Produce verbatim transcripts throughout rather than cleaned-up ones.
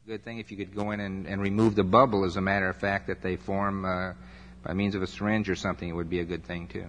Good thing if you could go in and, and remove the bubble, as a matter of fact, that they form uh, by means of a syringe or something, it would be a good thing too.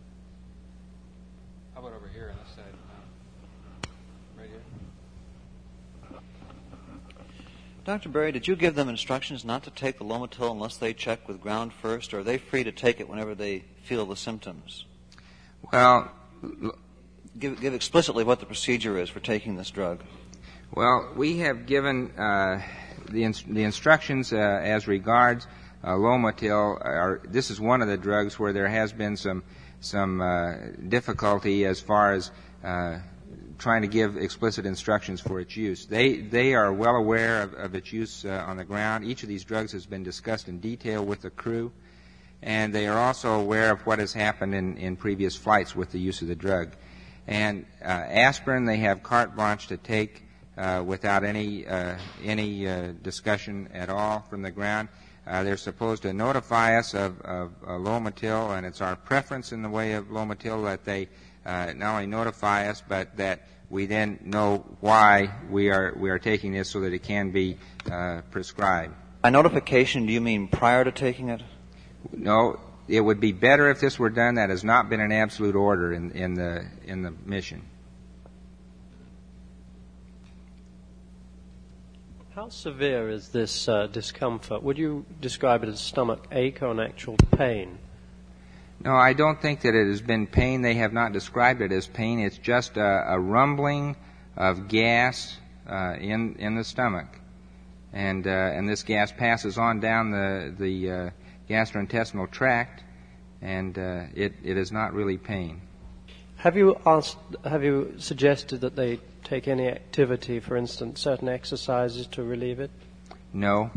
How about over here on this side? Uh, right here. Doctor Berry, did you give them instructions not to take the Lomotil unless they check with ground first, or are they free to take it whenever they feel the symptoms? Well, give, give explicitly what the procedure is for taking this drug. Well, we have given uh, the, ins- the instructions uh, as regards uh, Lomotil. Are, this is one of the drugs where there has been some some uh, difficulty as far as uh, trying to give explicit instructions for its use. They they are well aware of, of its use uh, on the ground. Each of these drugs has been discussed in detail with the crew, and they are also aware of what has happened in, in previous flights with the use of the drug. And uh, aspirin they have carte blanche to take uh, without any uh, any uh, discussion at all from the ground. Uh, they're supposed to notify us of, of uh, Lomotil, and it's our preference in the way of Lomotil that they uh, not only notify us, but that we then know why we are we are taking this so that it can be uh, prescribed. By notification, do you mean prior to taking it? No, it would be better if this were done. That has not been an absolute order in, in the in the mission. How severe is this uh, discomfort? Would you describe it as stomach ache or an actual pain? No, I don't think that it has been pain. They have not described it as pain. It's just a, a rumbling of gas uh, in in the stomach, and uh, and this gas passes on down the the uh, gastrointestinal tract, and uh, it it is not really pain. Have you asked? Have you suggested that they take any activity, for instance, certain exercises to relieve it? No.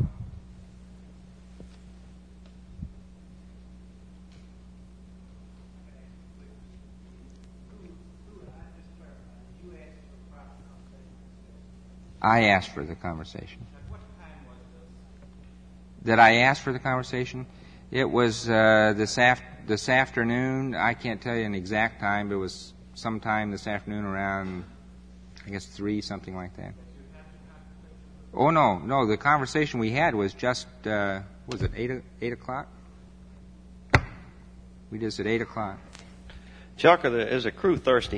I asked for the conversation. Did I ask for the conversation? It was uh, this af- this afternoon. I can't tell you an exact time, but it was sometime this afternoon around, I guess, three, something like that. Oh, no, no, the conversation we had was just, uh, was it eight, eight o'clock? We just at eight o'clock. Chuck, is the crew thirsty?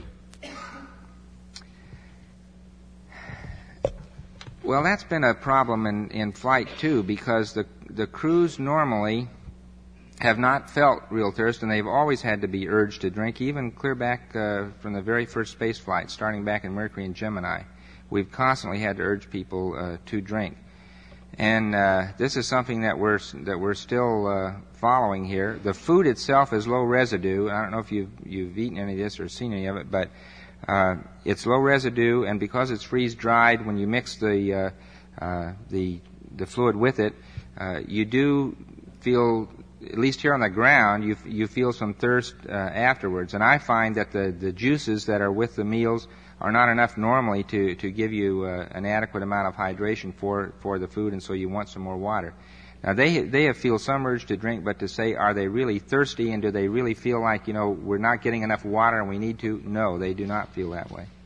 Well, that's been a problem in, in flight, too, because the the crews normally have not felt real thirst, and they've always had to be urged to drink, even clear back uh, from the very first space flight, starting back in Mercury and Gemini. We've constantly had to urge people uh, to drink. And uh, this is something that we're that we're still uh, following here. The food itself is low residue. I don't know if you've, you've eaten any of this or seen any of it, but uh, it's low residue, and because it's freeze-dried, when you mix the uh, uh, the the fluid with it, uh, you do feel, at least here on the ground, you you feel some thirst uh, afterwards. And I find that the, the juices that are with the meals are not enough normally to, to give you uh, an adequate amount of hydration for, for the food, and so you want some more water. Now, they they have feel some urge to drink, but to say, are they really thirsty, and do they really feel like, you know, we're not getting enough water and we need to? No, they do not feel that way.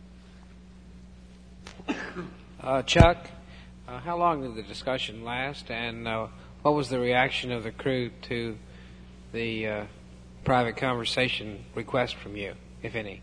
Uh, Chuck, uh, how long did the discussion last, and uh, what was the reaction of the crew to the uh, private conversation request from you, if any?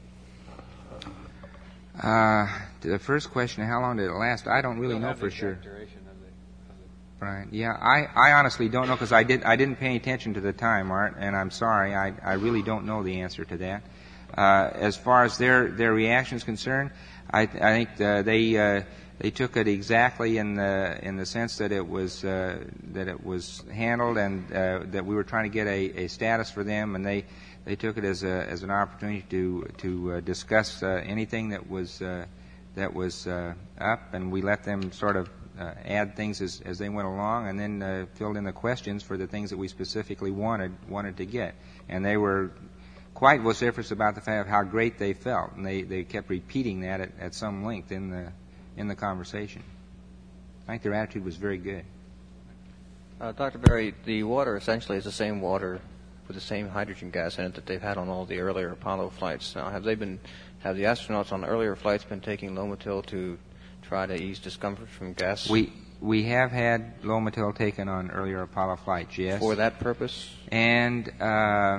Uh, to the first question, how long did it last? I don't really know for sure. Right. Yeah, I, I honestly don't know, because I did I didn't pay any attention to the time, Art, and I'm sorry. I I really don't know the answer to that. Uh, as far as their their reaction is concerned, I I think uh, they uh, they took it exactly in the in the sense that it was uh, that it was handled, and uh, that we were trying to get a, a status for them, and they. They took it as a as an opportunity to to uh, discuss uh, anything that was uh, that was uh, up, and we let them sort of uh, add things as as they went along, and then uh, filled in the questions for the things that we specifically wanted wanted to get. And they were quite vociferous about the fact of how great they felt, and they, they kept repeating that at, at some length in the in the conversation. I think their attitude was very good. Uh, Doctor Berry, the water essentially is the same water with the same hydrogen gas in it that they've had on all the earlier Apollo flights. Now, have they been, have the astronauts on the earlier flights been taking Lomotil to try to ease discomfort from gas? We we have had Lomatil taken on earlier Apollo flights, yes. For that purpose? And uh, I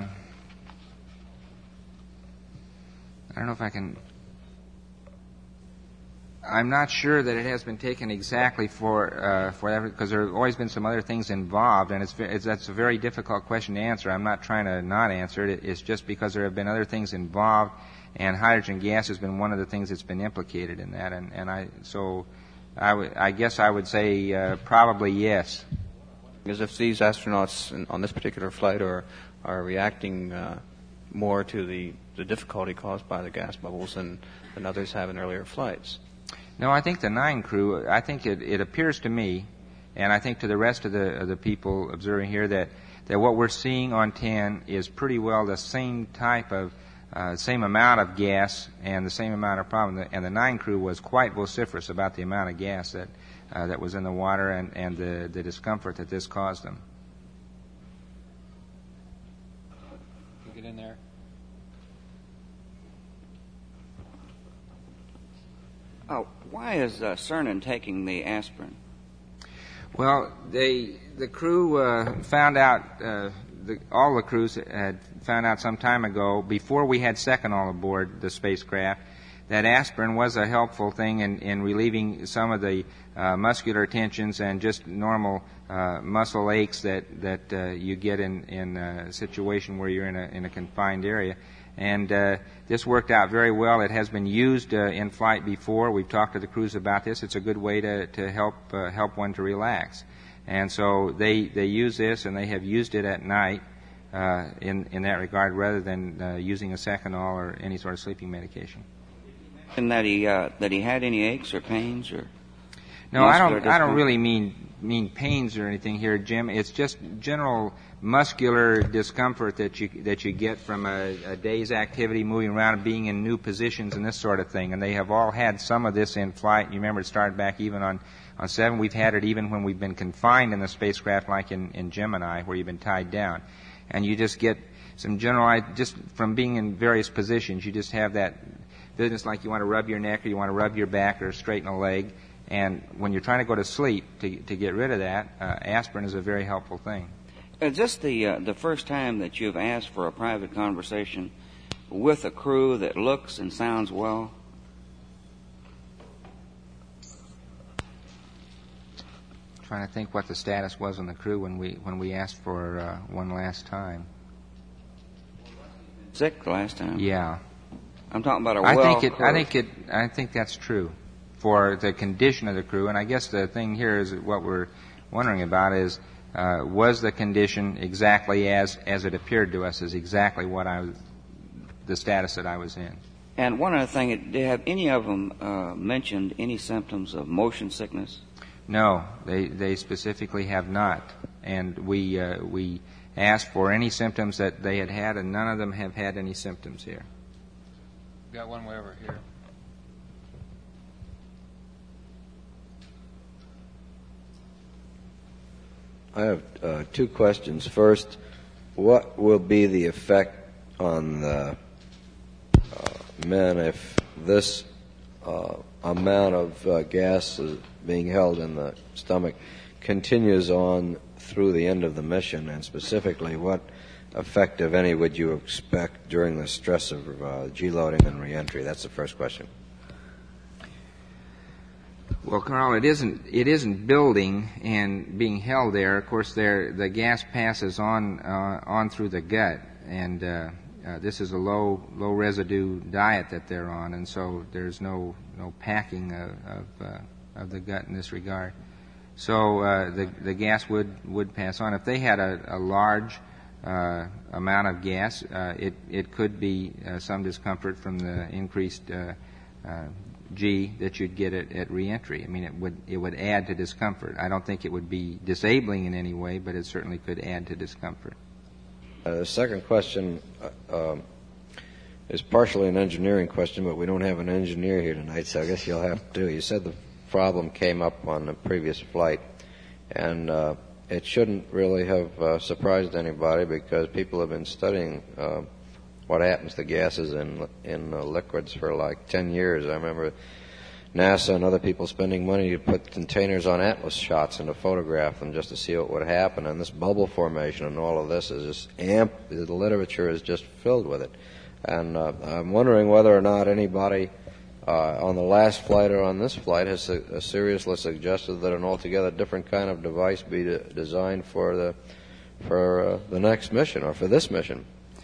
don't know if I can... I'm not sure that it has been taken exactly for uh, for that, because there have always been some other things involved, and it's, it's that's a very difficult question to answer. I'm not trying to not answer it. It's just because there have been other things involved, and hydrogen gas has been one of the things that's been implicated in that. And, and I so I, w- I guess I would say uh, probably yes. Because if these astronauts in, on this particular flight are are reacting uh, more to the, the difficulty caused by the gas bubbles than, than others have in earlier flights. No, I think the nine crew, I think it, it appears to me, and I think to the rest of the, of the people observing here, that, that what we're seeing on ten is pretty well the same type of, uh, same amount of gas and the same amount of problem. And the nine crew was quite vociferous about the amount of gas that, uh, that was in the water and, and the, the discomfort that this caused them. Can you get in there? Oh, why is uh, Cernan taking the aspirin? Well, they the crew uh, found out, uh, the, all the crews had found out some time ago, before we had Seconal aboard the spacecraft, that aspirin was a helpful thing in, in relieving some of the uh, muscular tensions and just normal uh, muscle aches that that uh, you get in in a situation where you're in a in a confined area. And uh, this worked out very well. It has been used uh, in flight before. We've talked to the crews about this. It's a good way to, to help uh, help one to relax. And so they, they use this, and they have used it at night uh, in, in that regard, rather than uh, using a Seconal or any sort of sleeping medication. And that he uh, that he had any aches or pains or? No, I don't. I don't really mean mean pains or anything here, Jim. It's just general muscular discomfort that you that you get from a, a day's activity, moving around and being in new positions and this sort of thing. And they have all had some of this in flight. You remember it started back even on, on seven. We've had it even when we've been confined in the spacecraft, like in, in Gemini, where you've been tied down. And you just get some general, just from being in various positions, you just have that business like you want to rub your neck or you want to rub your back or straighten a leg. And when you're trying to go to sleep, to, to get rid of that, uh, aspirin is a very helpful thing. Is this the uh, the first time that you've asked for a private conversation with a crew that looks and sounds well? Trying to think what the status was on the crew when we when we asked for uh, one last time. Sick the last time. Yeah. I'm talking about a I well think it. crew. I think it. I think that's true for the condition of the crew. And I guess the thing here is what we're wondering about is, uh, was the condition exactly as as it appeared to us, is exactly what I was, the status that I was in. And one other thing, did have any of them uh, mentioned any symptoms of motion sickness? No, they they specifically have not. And we uh, we asked for any symptoms that they had had, and none of them have had any symptoms here. We've got one way over here. I have uh, two questions. First, what will be the effect on the uh, men if this uh, amount of uh, gas is being held in the stomach continues on through the end of the mission? And specifically, what effect, if any, would you expect during the stress of uh, G-loading and reentry? That's the first question. Well, Carl, it isn't it isn't building and being held there. Of course, there the gas passes on uh, on through the gut, and uh, uh, this is a low low residue diet that they're on, and so there's no no packing of of, uh, of the gut in this regard. So uh, the the gas would would pass on. If they had a, a large uh, amount of gas, uh, it it could be uh, some discomfort from the increased uh, uh, G that you'd get at, at reentry. I mean, it would it would add to discomfort. I don't think it would be disabling in any way, but it certainly could add to discomfort. Uh, the second question uh, um, is partially an engineering question, but we don't have an engineer here tonight, so I guess you'll have to. You said the problem came up on the previous flight, and uh, it shouldn't really have uh, surprised anybody because people have been studying uh, what happens to gases in in uh, liquids for like ten years. I remember NASA and other people spending money to put containers on Atlas shots and to photograph them just to see what would happen. And this bubble formation and all of this is just amp. The literature is just filled with it. And uh, I'm wondering whether or not anybody uh, on the last flight or on this flight has uh, seriously suggested that an altogether different kind of device be de- designed for the for uh, the next mission or for this mission.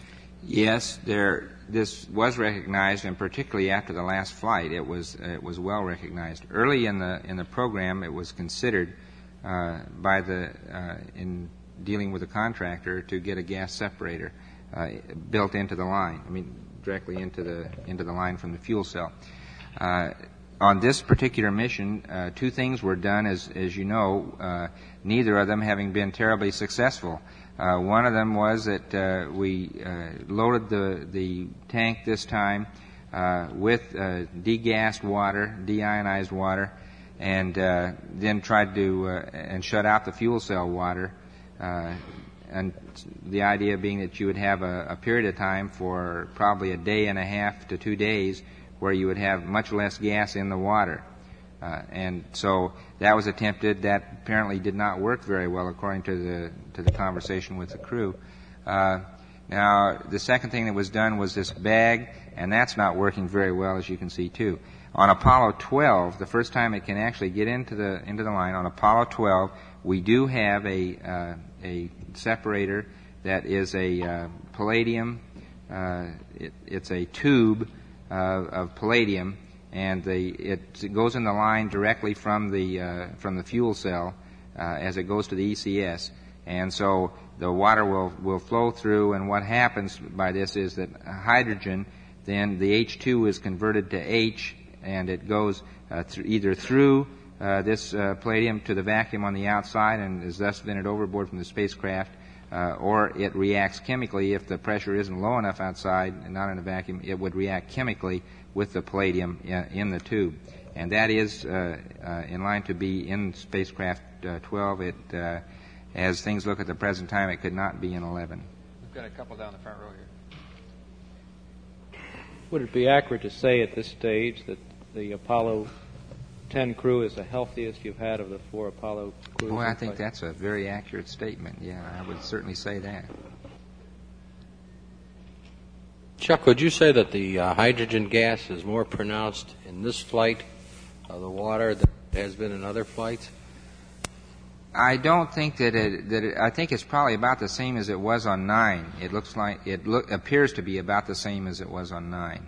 Yes, there. This was recognized, and particularly after the last flight, it was it was well recognized. Early in the in the program, it was considered uh, by the uh, in dealing with the contractor to get a gas separator uh, built into the line. I mean, directly into the into the line from the fuel cell. Uh, on this particular mission, uh, two things were done, as as you know, uh, neither of them having been terribly successful. Uh, one of them was that uh, we uh, loaded the the tank this time uh, with uh, degassed water, deionized water, and uh, then tried to uh, and shut out the fuel cell water. Uh, and the idea being that you would have a, a period of time for probably a day and a half to two days where you would have much less gas in the water. Uh, and so that was attempted. That apparently did not work very well, according to the to the conversation with the crew. Uh, now, the second thing that was done was this bag, and that's not working very well, as you can see too. On Apollo twelve, the first time it can actually get into the into the line, on Apollo twelve, we do have a uh, a separator that is a uh, palladium. Uh, it, it's a tube uh, of palladium. And the, it goes in the line directly from the uh, from the fuel cell uh, as it goes to the E C S, and so the water will will flow through. And what happens by this is that hydrogen, then the H two is converted to H, and it goes uh, th- either through uh, this uh, palladium to the vacuum on the outside, and is thus vented overboard from the spacecraft, uh, or it reacts chemically if the pressure isn't low enough outside and not in a vacuum. It would react chemically with the palladium in the tube. And that is uh, uh, in line to be in spacecraft uh, twelve. It, uh, as things look at the present time, it could not be in eleven. We've got a couple down the front row here. Would it be accurate to say at this stage that the Apollo ten crew is the healthiest you've had of the four Apollo crews? Boy, I think that's a very accurate statement. Yeah, I would certainly say that. Chuck, would you say that the uh, hydrogen gas is more pronounced in this flight of the water than it has been in other flights? I don't think that it, that it, I think it's probably about the same as it was on nine. It looks like, it look, appears to be about the same as it was on nine.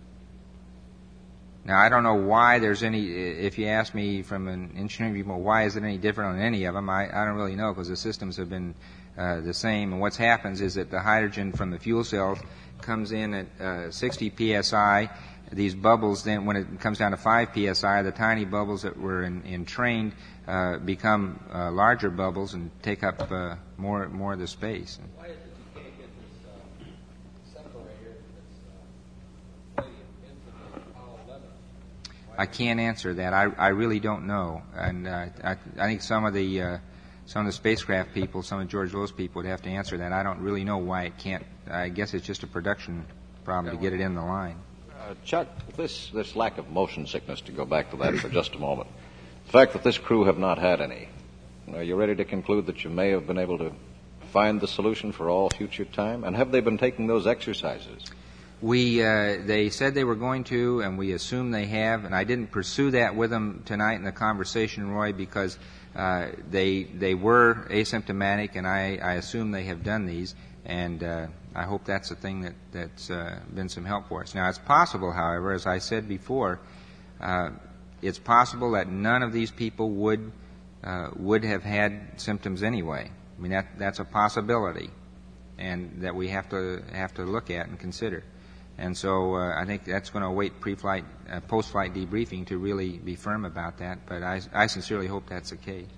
Now, I don't know why there's any, if you ask me from an engineering viewpoint, why is it any different on any of them, I, I don't really know, because the systems have been uh, the same. And what's happens is that the hydrogen from the fuel cells comes in at uh, sixty P S I. These bubbles then, when it comes down to five P S I, the tiny bubbles that were in, entrained uh, become uh, larger bubbles and take up uh, more more of the space. Why is it you can't get this uh, separator that's uh, palladium into the Apollo eleven? I can't answer that. I, I really don't know, and uh, I, I think some of the uh, some of the spacecraft people, some of George Lowe's people would have to answer that. I don't really know why it can't. I guess it's just a production problem to get it in the line. Uh, Chuck, this, this lack of motion sickness, to go back to that for just a moment, the fact that this crew have not had any, are you ready to conclude that you may have been able to find the solution for all future time? And have they been taking those exercises? We, uh, they said they were going to, and we assume they have, and I didn't pursue that with them tonight in the conversation, Roy, because uh, they they were asymptomatic, and I, I assume they have done these, and uh, I hope that's a thing that, that's uh, been some help for us. Now, it's possible, however, as I said before, uh, it's possible that none of these people would uh, would have had symptoms anyway. I mean, that that's a possibility, and that we have to have to look at and consider. And so uh, I think that's going to await pre-flight, uh, post-flight debriefing to really be firm about that. But I, I sincerely hope that's the case.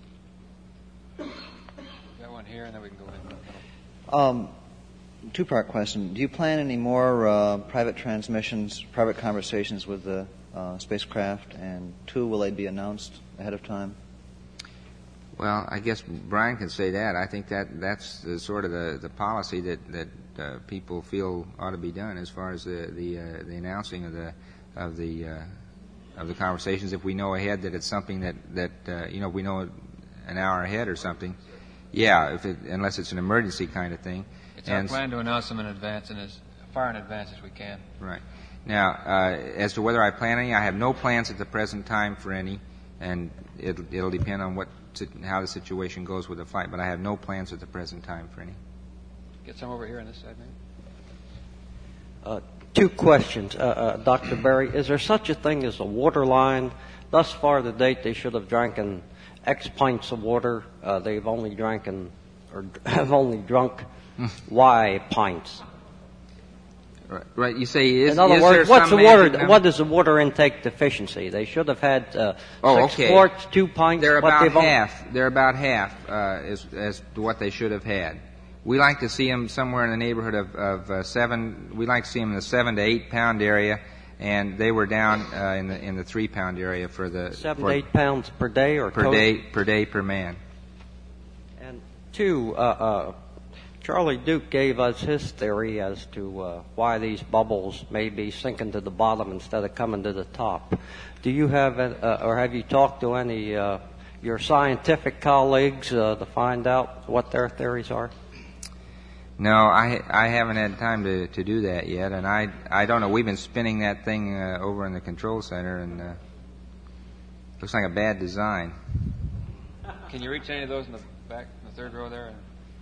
Got one here, and then we can go in. Um, two-part question. Do you plan any more uh, private transmissions, private conversations with the uh, spacecraft? And two, will they be announced ahead of time? Well, I guess Brian can say that. I think that that's the, sort of the, the policy that, that uh, people feel ought to be done as far as the the, uh, the announcing of the of the uh, of the conversations. If we know ahead that it's something that, that uh, you know, we know an hour ahead or something, yeah, if it, unless it's an emergency kind of thing. It's and our plan to announce them in advance and as far in advance as we can. Right. Now, uh, as to whether I plan any, I have no plans at the present time for any, and it, it'll depend on what how the situation goes with the flight, but I have no plans at the present time for any. Get some over here on this side, maybe. Uh, two questions. Uh, uh, Doctor Berry, is there such a thing as a water line? Thus far to date, they should have drank X pints of water. Uh, they've only drank or have only drunk Y pints. Right. Right. You say is. In other is words, there what's some the water? magic What is the water intake deficiency? They should have had uh, oh, six okay. quarts, two pints. They're what about they've half. Only... They're about half uh, as as to what they should have had. We like to see them somewhere in the neighborhood of, of uh, seven. We like to see them in the seven to eight pound area, and they were down uh, in the in the three pound area for the seven for, to eight pounds per day or per total? day per day per man. And two, uh, uh, Charlie Duke gave us his theory as to uh, why these bubbles may be sinking to the bottom instead of coming to the top. Do you have, uh, or have you talked to any uh, your scientific colleagues uh, to find out what their theories are? No, I I haven't had time to, to do that yet, and I I don't know. We've been spinning that thing uh, over in the control center, and uh, looks like a bad design. Can you reach any of those in the back, in the third row there?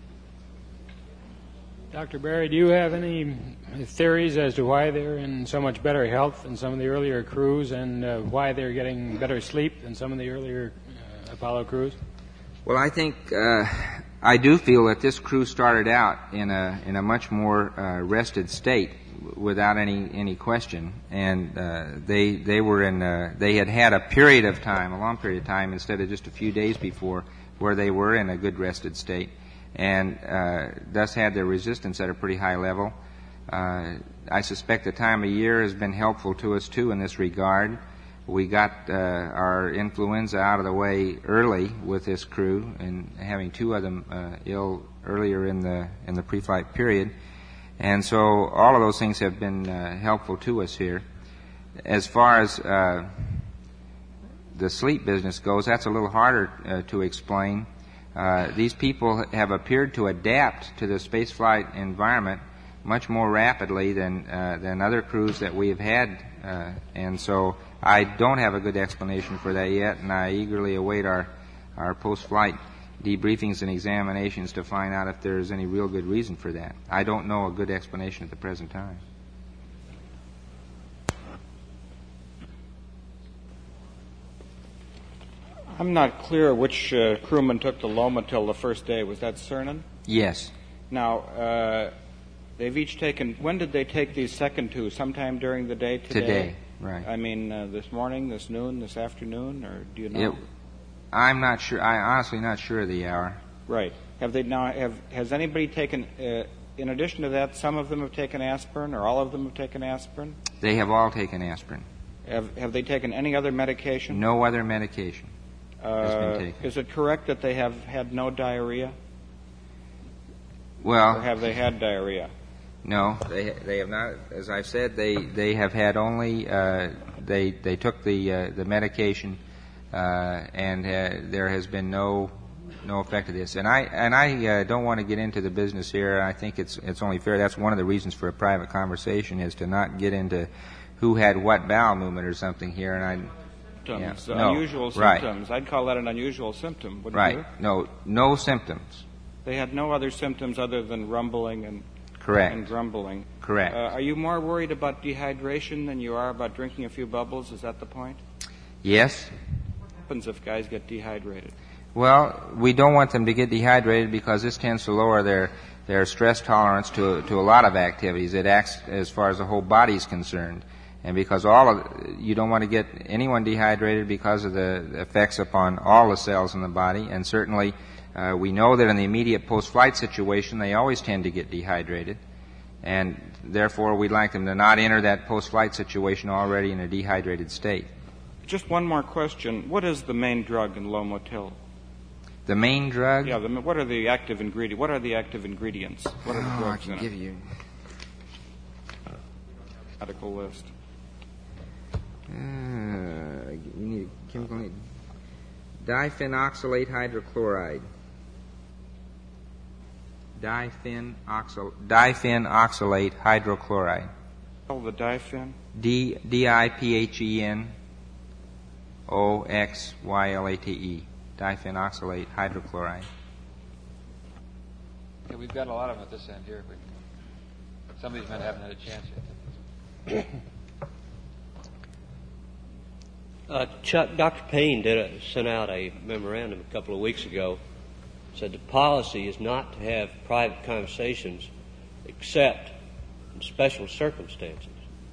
Doctor Berry, do you have any theories as to why they're in so much better health than some of the earlier crews, and uh, why they're getting better sleep than some of the earlier uh, Apollo crews? Well, I think uh, I do feel that this crew started out in a in a much more uh, rested state, without any any question, and uh, they they were in uh, they had had a period of time, a long period of time, instead of just a few days before, where they were in a good rested state, and uh, thus had their resistance at a pretty high level. Uh, I suspect the time of year has been helpful to us too in this regard. We got uh, our influenza out of the way early with this crew, and having two of them uh, ill earlier in the in the pre-flight period, and so all of those things have been uh, helpful to us here. As far as uh, the sleep business goes, that's a little harder uh, to explain. Uh, these people have appeared to adapt to the spaceflight environment much more rapidly than uh, than other crews that we have had, uh, and so I don't have a good explanation for that yet, and I eagerly await our our post-flight debriefings and examinations to find out if there is any real good reason for that. I don't know a good explanation at the present time. I'm not clear which uh, crewman took the Loma till the first day. Was that Cernan? Yes. Now, uh, they've each taken, when did they take these second two? Sometime during the day today? Today, right. I mean, uh, this morning, this noon, this afternoon, or do you know? It, I'm not sure. I'm honestly not sure of the hour. Right. Have they now, have, has anybody taken, uh, in addition to that, some of them have taken aspirin, or all of them have taken aspirin? They have all taken aspirin. Have, have they taken any other medication? No other medication. Uh, is it correct that they have had no diarrhea? Well, or have they had diarrhea? No, they they have not. As I've said, they they have had only uh, they they took the uh, the medication, uh, and uh, there has been no no effect of this. And I and I uh, don't want to get into the business here. I think it's it's only fair. That's one of the reasons for a private conversation, is to not get into who had what bowel movement or something here. And I. Symptoms, yeah, uh, no, unusual right. symptoms. I'd call that an unusual symptom, wouldn't right. you? No, no symptoms. They had no other symptoms other than rumbling and correct and grumbling. Correct. Uh, are you more worried about dehydration than you are about drinking a few bubbles? Is that the point? Yes. What happens if guys get dehydrated? Well, we don't want them to get dehydrated because this tends to lower their their stress tolerance to to a lot of activities. It acts as far as the whole body is concerned. And because all of, you don't want to get anyone dehydrated because of the effects upon all the cells in the body. And certainly uh, we know that in the immediate post-flight situation, they always tend to get dehydrated. And therefore, we'd like them to not enter that post-flight situation already in a dehydrated state. Just one more question. What is the main drug in Lomotil? The main drug? Yeah, the, what are the active ingredients? What are the active ingredients? What are the oh, drugs I can in give it? you Medical list. Uh, you need a chemical name. Diphenoxylate hydrochloride. Diphenoxyl, diphenoxylate hydrochloride. Oh, the diphen? D D I P H E N O X Y L A T E. Diphenoxylate hydrochloride. Yeah, we've got a lot of them at this end here. But some of these men haven't had a chance yet. Uh, Chuck, Doctor Payne did a, sent out a memorandum a couple of weeks ago. Said the policy is not to have private conversations except in special circumstances.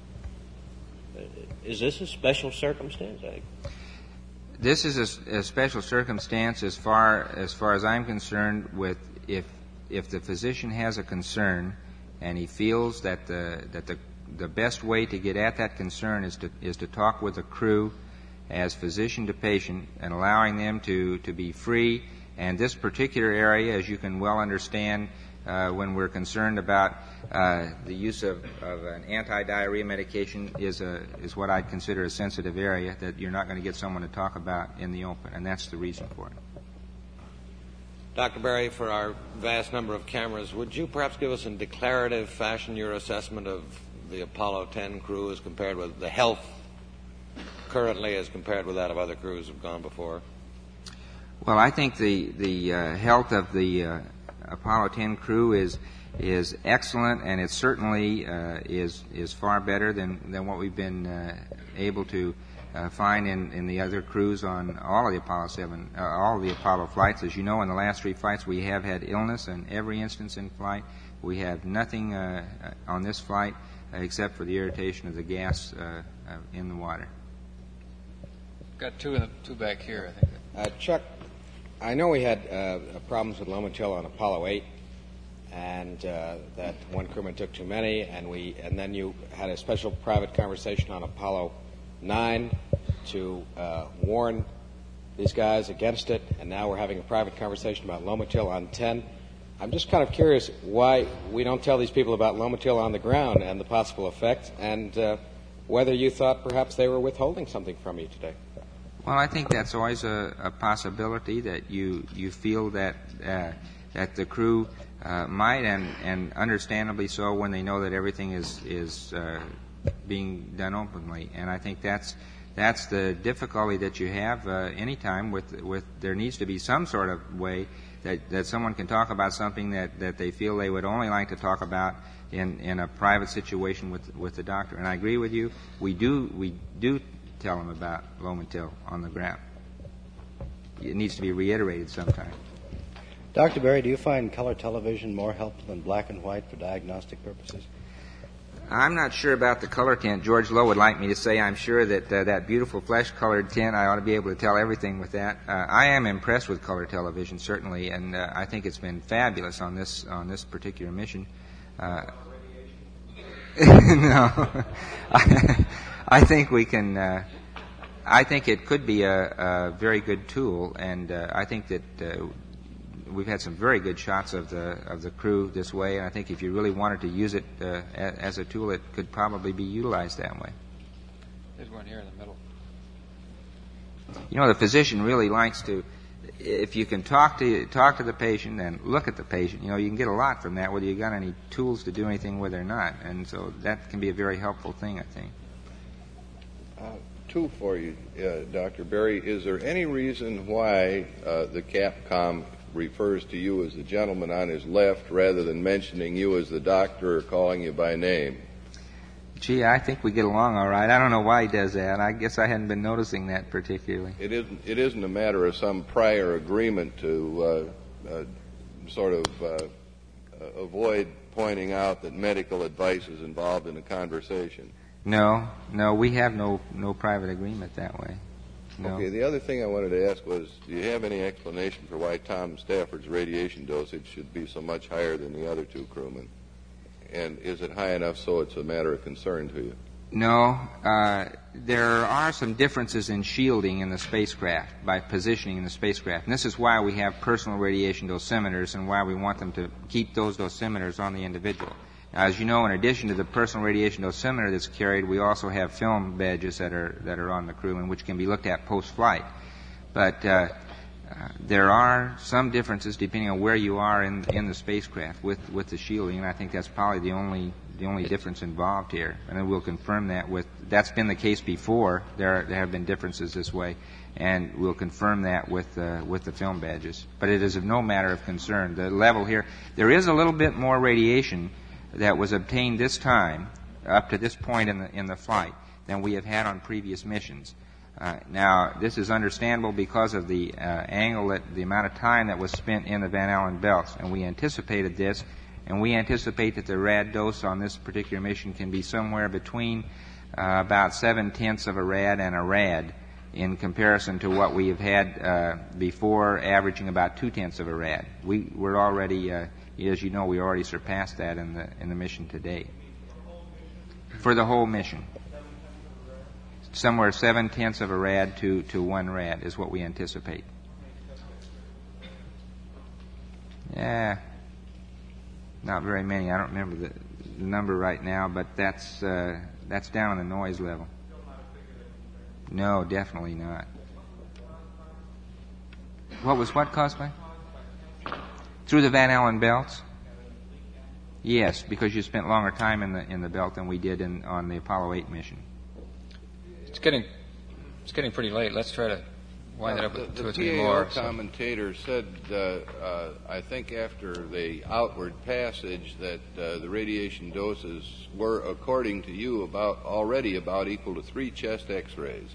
Uh, is this a special circumstance? I, This is a, a special circumstance as far as far as I'm concerned. With if if the physician has a concern and he feels that the that the the best way to get at that concern is to is to talk with the crew as physician to patient and allowing them to to be free. And this particular area, as you can well understand, uh, when we're concerned about uh, the use of, of an anti-diarrhea medication, is a is what I'd consider a sensitive area that you're not going to get someone to talk about in the open, and that's the reason for it. Doctor Berry, for our vast number of cameras, would you perhaps give us in declarative fashion your assessment of the Apollo ten crew as compared with the health currently as compared with that of other crews who have gone before? Well, I think the the uh, health of the uh, Apollo ten crew is is excellent, and it certainly uh, is is far better than, than what we've been uh, able to uh, find in, in the other crews on all of the Apollo seven, uh, all of the Apollo flights. As you know, in the last three flights, we have had illness in every instance in flight. We have nothing uh, on this flight uh, except for the irritation of the gas uh, uh, in the water. Got two in the two back here, I think. Uh, Chuck, I know we had uh, problems with Lomatil on Apollo eight, and uh, that one crewman took too many, and we, and then you had a special private conversation on Apollo nine to uh, warn these guys against it, and now we're having a private conversation about Lomatil on ten. I'm just kind of curious why we don't tell these people about Lomatil on the ground and the possible effects, and uh, whether you thought perhaps they were withholding something from you today. Well, I think that's always a, a possibility that you you feel that uh, that the crew uh, might, and, and understandably so, when they know that everything is is uh, being done openly. And I think that's that's the difficulty that you have uh, anytime with with there needs to be some sort of way that, that someone can talk about something that, that they feel they would only like to talk about in, in a private situation with with the doctor. And I agree with you. We do we do. tell them about Lomatil on the ground. It needs to be reiterated sometime. Doctor Berry, do you find color television more helpful than black and white for diagnostic purposes? I'm not sure about the color tint. George Lowe would like me to say I'm sure that uh, that beautiful flesh-colored tint, I ought to be able to tell everything with that. Uh, I am impressed with color television, certainly, and uh, I think it's been fabulous on this on this particular mission. Uh, no. I, I think we can, uh, I think it could be a, a very good tool, and uh, I think that uh, we've had some very good shots of the of the crew this way, and I think if you really wanted to use it uh, a, as a tool, it could probably be utilized that way. There's one here in the middle. You know, the physician really likes to, if you can talk to talk to the patient and look at the patient, you know, you can get a lot from that, whether you got any tools to do anything with or not, and so that can be a very helpful thing, I think. Uh, two for you, uh, Doctor Berry. Is there any reason why uh, the Capcom refers to you as the gentleman on his left rather than mentioning you as the doctor or calling you by name? Gee, I think we get along all right. I don't know why he does that. I guess I hadn't been noticing that particularly. It isn't, it isn't a matter of some prior agreement to uh, uh, sort of uh, uh, avoid pointing out that medical advice is involved in a conversation. No, no, we have no no private agreement that way. No. Okay, the other thing I wanted to ask was, do you have any explanation for why Tom Stafford's radiation dosage should be so much higher than the other two crewmen? And is it high enough so it's a matter of concern to you? No. Uh, there are some differences in shielding in the spacecraft by positioning in the spacecraft. And this is why we have personal radiation dosimeters and why we want them to keep those dosimeters on the individual. As you know, in addition to the personal radiation dosimeter that's carried, we also have film badges that are that are on the crew and which can be looked at post-flight. But uh, uh, there are some differences depending on where you are in in the spacecraft with with the shielding, and I think that's probably the only the only difference involved here. And then we'll confirm that with that's been the case before. There are, there have been differences this way, and we'll confirm that with uh, with the film badges. But it is of no matter of concern. The level here, there is a little bit more radiation that was obtained this time, up to this point in the in the flight, than we have had on previous missions. Uh, now, this is understandable because of the uh, angle, that the amount of time that was spent in the Van Allen belts, and we anticipated this, and we anticipate that the rad dose on this particular mission can be somewhere between uh, about seven tenths of a rad and a rad, in comparison to what we have had uh, before, averaging about two tenths of a rad. We we're already, uh, as you know, we already surpassed that in the in the mission to date. For the whole mission, somewhere seven tenths of a rad to to one rad is what we anticipate. Yeah, not very many. I don't remember the, the number right now, but that's uh, that's down on the noise level. No, definitely not. What was what caused by? Through the Van Allen belts? Yes, because you spent longer time in the in the belt than we did in on the Apollo eight mission. It's getting it's getting pretty late. Let's try to wind well, it up with the, two or the three P A O more. commentator so. said, uh, uh, I think after the outward passage, that uh, the radiation doses were, according to you, about already about equal to three chest X-rays.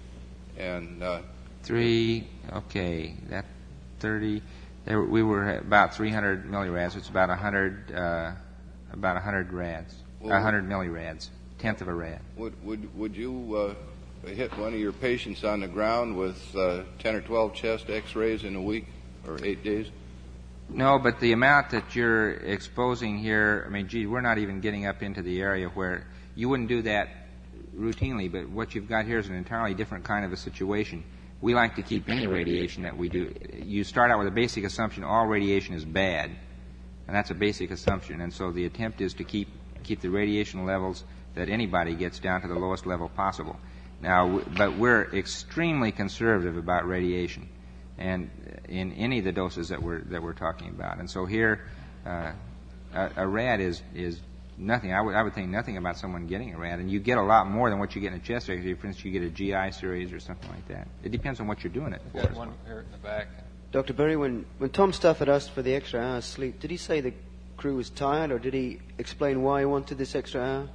And uh, three, okay, that thirty. There, we were at about three hundred millirads. It's about a hundred, uh, about a hundred rads, a well, hundred millirads, tenth of a rad. Would would would you uh, hit one of your patients on the ground with uh, ten or twelve chest X-rays in a week or eight days? No, but the amount that you're exposing here, I mean, gee, we're not even getting up into the area where you wouldn't do that routinely. But what you've got here is an entirely different kind of a situation. We like to keep any radiation that we do. You start out with a basic assumption all radiation is bad, and that's a basic assumption. And so the attempt is to keep keep the radiation levels that anybody gets down to the lowest level possible. Now, but we're extremely conservative about radiation, and in any of the doses that we're that we're talking about. And so here, uh, a, a rad is is nothing. I would I would think nothing about someone getting a rad, and you get a lot more than what you get in a chest X-ray. For instance, you get a G I series or something like that. It depends on what you're doing it for. We've got one here in the back. Doctor Berry, when when Tom Stafford asked for the extra hour's sleep, did he say the crew was tired, or did he explain why he wanted this extra hour?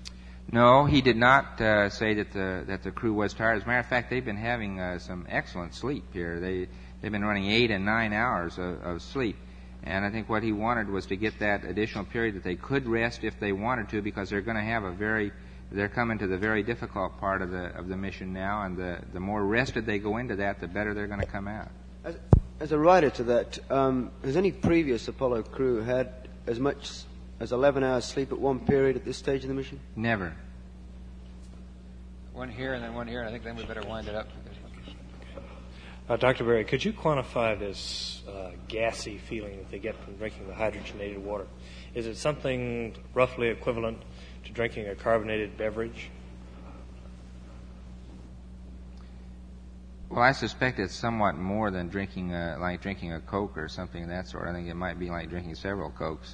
No, he did not uh, say that the that the crew was tired. As a matter of fact, they've been having uh, some excellent sleep here. They they've been running eight and nine hours of, of sleep. And I think what he wanted was to get that additional period that they could rest if they wanted to, because they're going to have a very, they're coming to the very difficult part of the of the mission now, and the, the more rested they go into that, the better they're going to come out. As, as a rider to that, um, has any previous Apollo crew had as much as eleven hours sleep at one period at this stage of the mission? Never. One here and then one here, and I think then we better wind it up. Uh, Doctor Berry, could you quantify this uh, gassy feeling that they get from drinking the hydrogenated water? Is it something roughly equivalent to drinking a carbonated beverage? Well, I suspect it's somewhat more than drinking a, like drinking a Coke or something of that sort. I think it might be like drinking several Cokes.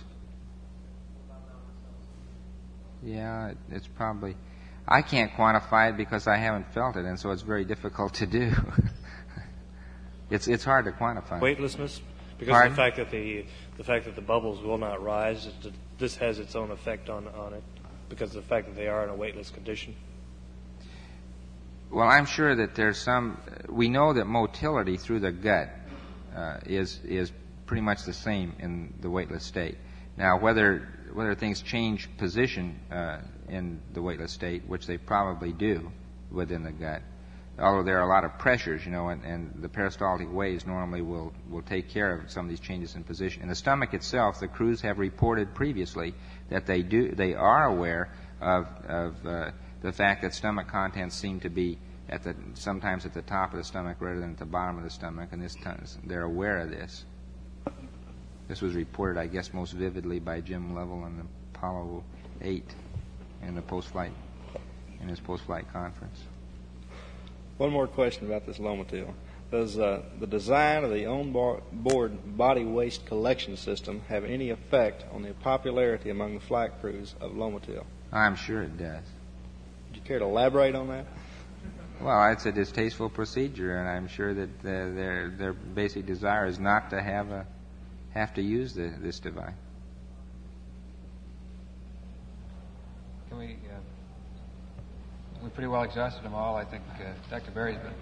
Yeah, it, it's probably... I can't quantify it because I haven't felt it, and so it's very difficult to do. It's it's hard to quantify. Weightlessness, because Pardon? of the fact that the the fact that the bubbles will not rise, this has its own effect on on it, because of the fact that they are in a weightless condition. Well, I'm sure that there's some. We know that motility through the gut uh, is is pretty much the same in the weightless state. Now, whether whether things change position uh, in the weightless state, which they probably do within the gut. Although there are a lot of pressures, you know, and, and the peristaltic waves normally will, will take care of some of these changes in position. In the stomach itself, the crews have reported previously that they do they are aware of of uh, the fact that stomach contents seem to be at the sometimes at the top of the stomach rather than at the bottom of the stomach, and this time they're aware of this. This was reported, I guess, most vividly by Jim Lovell in the Apollo eight in the post-flight, in his post-flight conference. One more question about this Lomotil. Does uh, the design of the on-board body waste collection system have any effect on the popularity among the flight crews of Lomotil? I'm sure it does. Would you care to elaborate on that? Well, it's a distasteful procedure, and I'm sure that uh, their their basic desire is not to have a have to use the, this device. Can we? Uh, we pretty well exhausted them all. I think uh, Doctor Berry's been.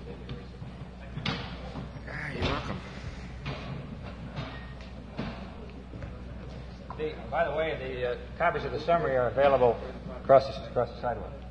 Ah, you're welcome. The, by the way, the uh, copies of the summary are available across the, across the sidewalk.